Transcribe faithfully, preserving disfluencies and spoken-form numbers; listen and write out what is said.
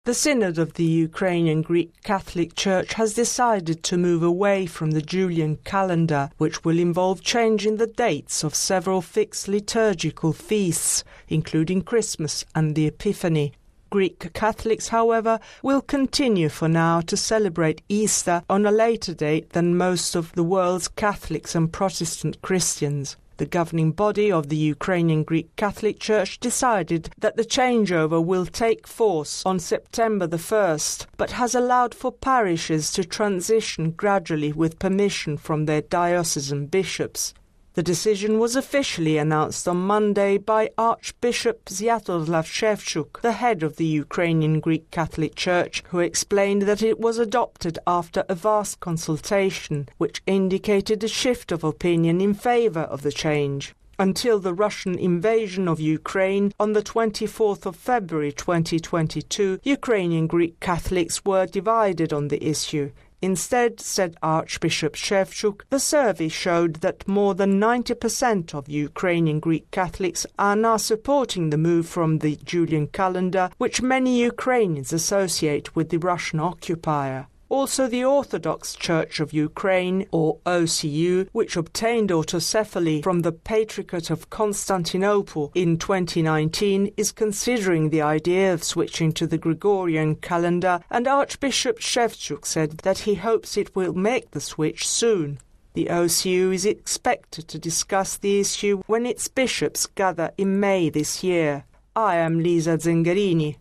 The Synod of the Ukrainian Greek Catholic Church has decided to move away from the Julian calendar, which will involve changing the dates of several fixed liturgical feasts, including Christmas and the Epiphany. Greek Catholics, however, will continue for now to celebrate Easter on a later date than most of the world's Catholics and Protestant Christians. The governing body of the Ukrainian Greek Catholic Church decided that the changeover will take force on September the first, but has allowed for parishes to transition gradually with permission from their diocesan bishops. The decision was officially announced on Monday by Archbishop Sviatoslav Shevchuk, the head of the Ukrainian Greek Catholic Church, who explained that it was adopted after a vast consultation, which indicated a shift of opinion in favour of the change. Until the Russian invasion of Ukraine on the twenty-fourth of February twenty twenty-two, Ukrainian Greek Catholics were divided on the issue. Instead, said Archbishop Shevchuk, the survey showed that more than ninety percent of Ukrainian Greek Catholics are now supporting the move from the Julian calendar, which many Ukrainians associate with the Russian occupier. Also, the Orthodox Church of Ukraine, or O C U, which obtained autocephaly from the Patriarchate of Constantinople in twenty nineteen, is considering the idea of switching to the Gregorian calendar, and Archbishop Shevchuk said that he hopes it will make the switch soon. The O C U is expected to discuss the issue when its bishops gather in May this year. I am Lisa Zengarini.